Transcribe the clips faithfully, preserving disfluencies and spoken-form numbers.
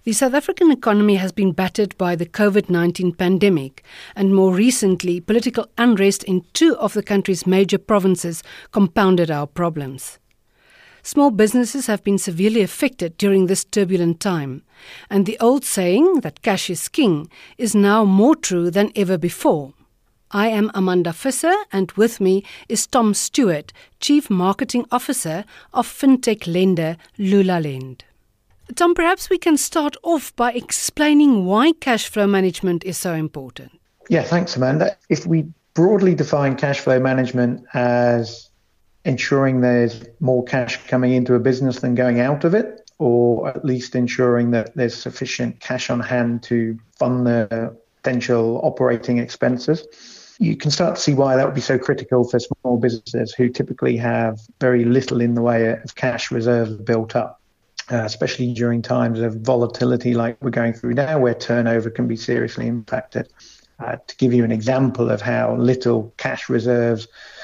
The South African economy has been battered by the COVID nineteen pandemic, and more recently, political unrest in two of the country's major provinces compounded our problems. Small businesses have been severely affected during this turbulent time, and the old saying that cash is king is now more true than ever before. I am Amanda Visser, and with me is Tom Stewart, Chief Marketing Officer of fintech lender Lulalend. Tom, perhaps we can start off by explaining why cash flow management is so important. Yeah, thanks, Amanda. If we broadly define cash flow management as ensuring there's more cash coming into a business than going out of it, or at least ensuring that there's sufficient cash on hand to fund the potential operating expenses, you can start to see why that would be so critical for small businesses who typically have very little in the way of cash reserves built up. Uh, especially during times of volatility like we're going through now, where turnover can be seriously impacted. Uh, to give you an example of how little cash reserves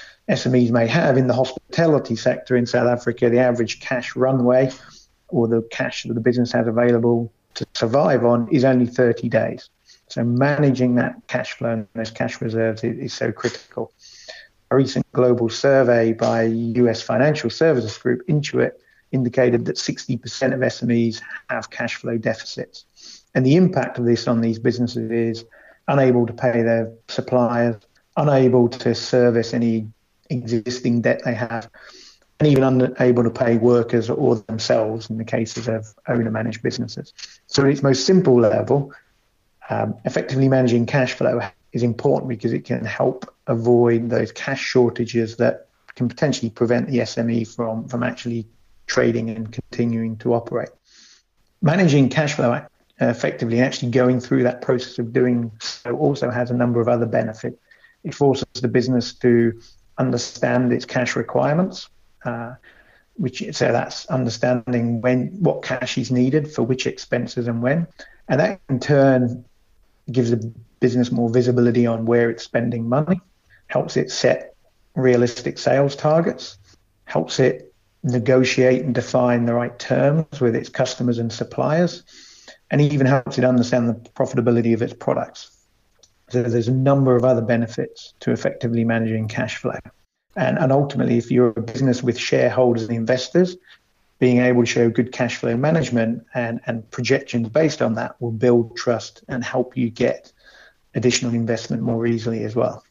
S M Es may have, in the hospitality sector in South Africa, the average cash runway, or the cash that the business has available to survive on, is only thirty days. So managing that cash flow and those cash reserves is, is so critical. A recent global survey by U S financial services group Intuit indicated that sixty percent of S M Es have cash flow deficits. And the impact of this on these businesses is unable to pay their suppliers, unable to service any existing debt they have, and even unable to pay workers or themselves in the cases of owner-managed businesses. So at its most simple level, um, effectively managing cash flow is important because it can help avoid those cash shortages that can potentially prevent the S M E from, from actually trading and continuing to operate. Managing cash flow uh, effectively, actually going through that process of doing so, also has a number of other benefits. It forces the business to understand its cash requirements, uh, which so that's understanding when what cash is needed for which expenses and when, and that in turn gives the business more visibility on where it's spending money, helps it set realistic sales targets, helps it negotiate and define the right terms with its customers and suppliers, and even helps it understand the profitability of its products. So there's a number of other benefits to effectively managing cash flow. And, and ultimately, if you're a business with shareholders and investors, being able to show good cash flow management and, and projections based on that will build trust and help you get additional investment more easily as well.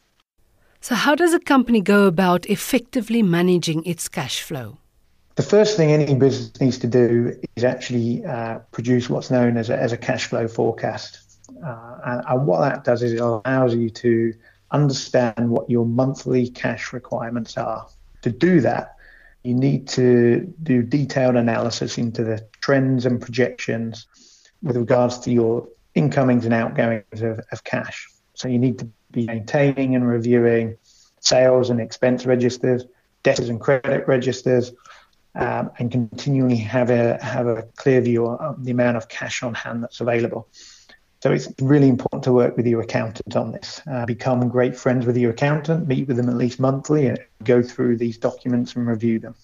So how does a company go about effectively managing its cash flow? The first thing any business needs to do is actually uh, produce what's known as a, as a cash flow forecast. Uh, and, and what that does is it allows you to understand what your monthly cash requirements are. To do that, you need to do detailed analysis into the trends and projections with regards to your incomings and outgoings of, of cash. So you need to be maintaining and reviewing sales and expense registers, debtors and credit registers, Um, and continually have a have a clear view of the amount of cash on hand that's available. So it's really important to work with your accountant on this. Uh, become great friends with your accountant, meet with them at least monthly, and go through these documents and review them.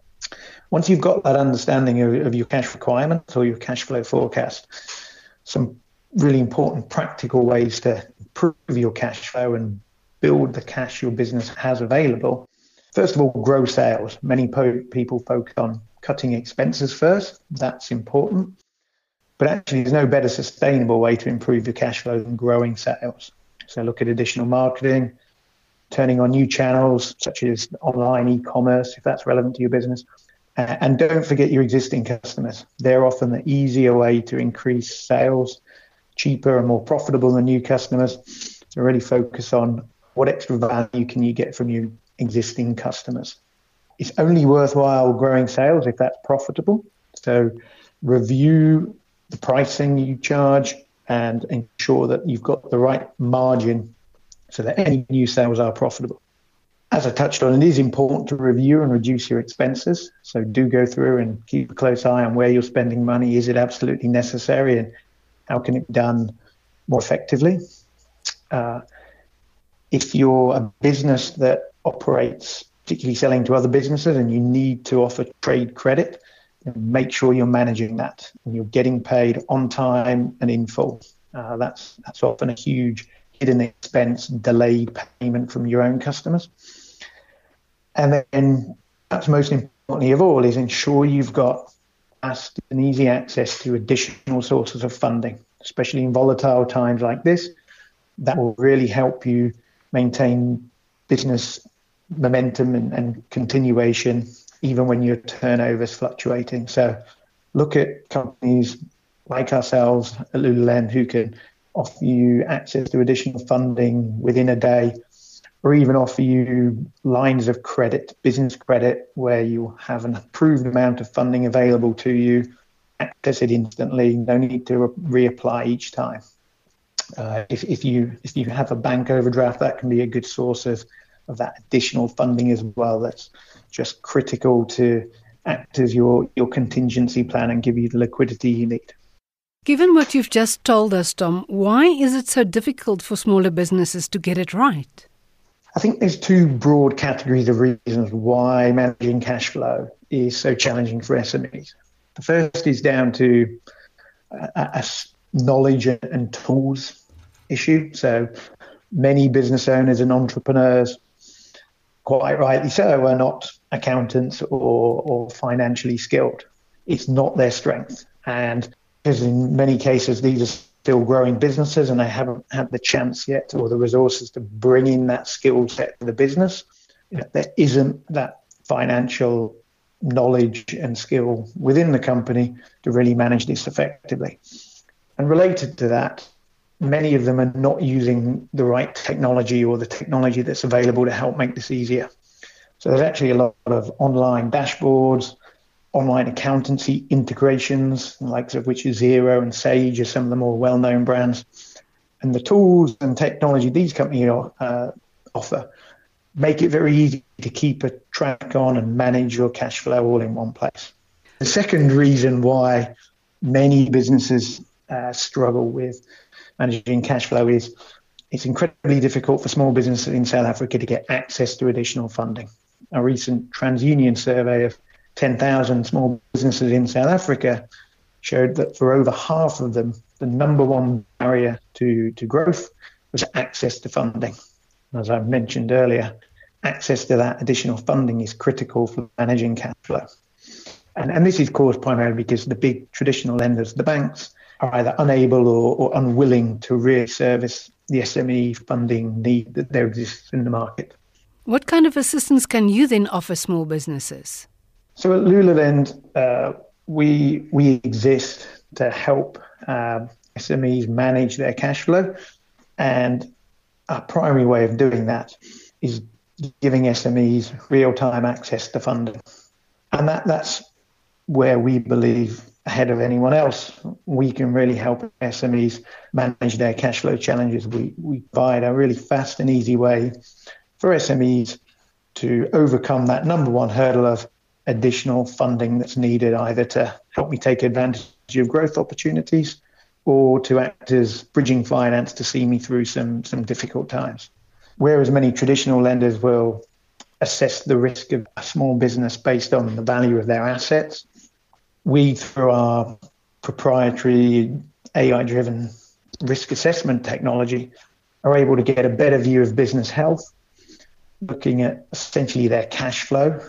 Once you've got that understanding of, of your cash requirements or your cash flow forecast, some really important practical ways to improve your cash flow and build the cash your business has available. First of all, grow sales. Many po- people focus on cutting expenses first. That's important. But actually, there's no better sustainable way to improve your cash flow than growing sales. So look at additional marketing, turning on new channels, such as online e-commerce, if that's relevant to your business. Uh, and don't forget your existing customers. They're often the easier way to increase sales, cheaper and more profitable than new customers. So really focus on what extra value can you get from your existing customers. It's only worthwhile growing sales if that's profitable. So review the pricing you charge and ensure that you've got the right margin so that any new sales are profitable. As I touched on, it is important to review and reduce your expenses. So do go through and keep a close eye on where you're spending money. Is it absolutely necessary, and how can it be done more effectively? Uh, if you're a business that operates, particularly selling to other businesses, and you need to offer trade credit, make sure you're managing that and you're getting paid on time and in full. Uh, that's that's often a huge hidden expense, delayed payment from your own customers. And then perhaps most importantly of all is ensure you've got fast and easy access to additional sources of funding, especially in volatile times like this. That will really help you maintain business momentum and, and continuation, even when your turnover is fluctuating. So look at companies like ourselves at Lululemon who can offer you access to additional funding within a day, or even offer you lines of credit, business credit, where you have an approved amount of funding available to you, access it instantly, no need to re- reapply each time. Uh, if, if you if you have a bank overdraft, that can be a good source of, of that additional funding as well. That's just critical to act as your, your contingency plan and give you the liquidity you need. Given what you've just told us, Tom, why is it so difficult for smaller businesses to get it right? I think there's two broad categories of reasons why managing cash flow is so challenging for S M Es. The first is down to a, a knowledge and tools issue. So many business owners and entrepreneurs, quite rightly so, are not accountants or, or financially skilled. It's not their strength. And because in many cases, these are still growing businesses and they haven't had the chance yet or the resources to bring in that skill set to the business, you know, there isn't that financial knowledge and skill within the company to really manage this effectively. And related to that, many of them are not using the right technology or the technology that's available to help make this easier. So there's actually a lot of online dashboards, online accountancy integrations, the likes of which is Xero and Sage are some of the more well-known brands. And the tools and technology these companies uh, offer make it very easy to keep a track on and manage your cash flow all in one place. The second reason why many businesses uh, struggle with managing cash flow is it's incredibly difficult for small businesses in South Africa to get access to additional funding. A recent TransUnion survey of ten thousand small businesses in South Africa showed that for over half of them, the number one barrier to, to growth was access to funding. As I mentioned earlier, access to that additional funding is critical for managing cash flow. And, and this is caused primarily because the big traditional lenders, the banks, are either unable or, or unwilling to really service the S M E funding need that there exists in the market. What kind of assistance can you then offer small businesses? So at Lululemon, uh, we we exist to help uh, S M Es manage their cash flow, and our primary way of doing that is giving S M Es real-time access to funding, and that that's where we believe, ahead of anyone else, we can really help S M Es manage their cash flow challenges. We we provide a really fast and easy way for S M Es to overcome that number one hurdle of additional funding that's needed, either to help me take advantage of growth opportunities or to act as bridging finance to see me through some, some difficult times. Whereas many traditional lenders will assess the risk of a small business based on the value of their assets, we, through our proprietary A I-driven risk assessment technology, are able to get a better view of business health, looking at essentially their cash flow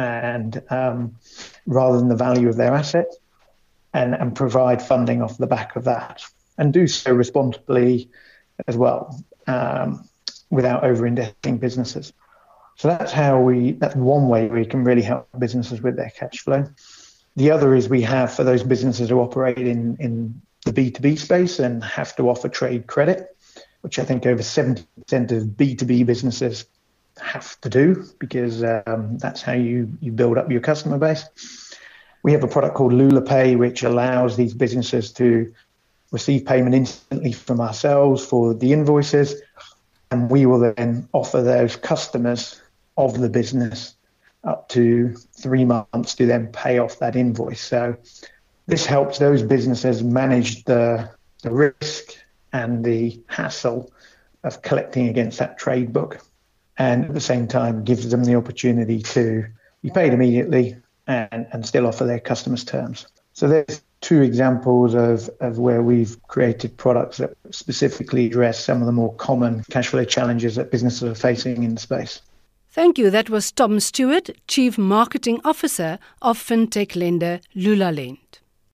and um, rather than the value of their assets, and, and provide funding off the back of that, and do so responsibly as well, um, without over-indexing businesses. So that's how we, that's one way we can really help businesses with their cash flow. The other is we have, for those businesses who operate in, in the B two B space and have to offer trade credit, which I think over seventy percent of B two B businesses have to do, because um, that's how you, you build up your customer base. We have a product called LulaPay, which allows these businesses to receive payment instantly from ourselves for the invoices, and we will then offer those customers of the business up to three months to then pay off that invoice. So this helps those businesses manage the, the risk and the hassle of collecting against that trade book, and at the same time gives them the opportunity to be paid immediately and, and still offer their customers terms. So there's two examples of, of where we've created products that specifically address some of the more common cash flow challenges that businesses are facing in the space. Thank you. That was Tom Stewart, Chief Marketing Officer of fintech lender Lulalen.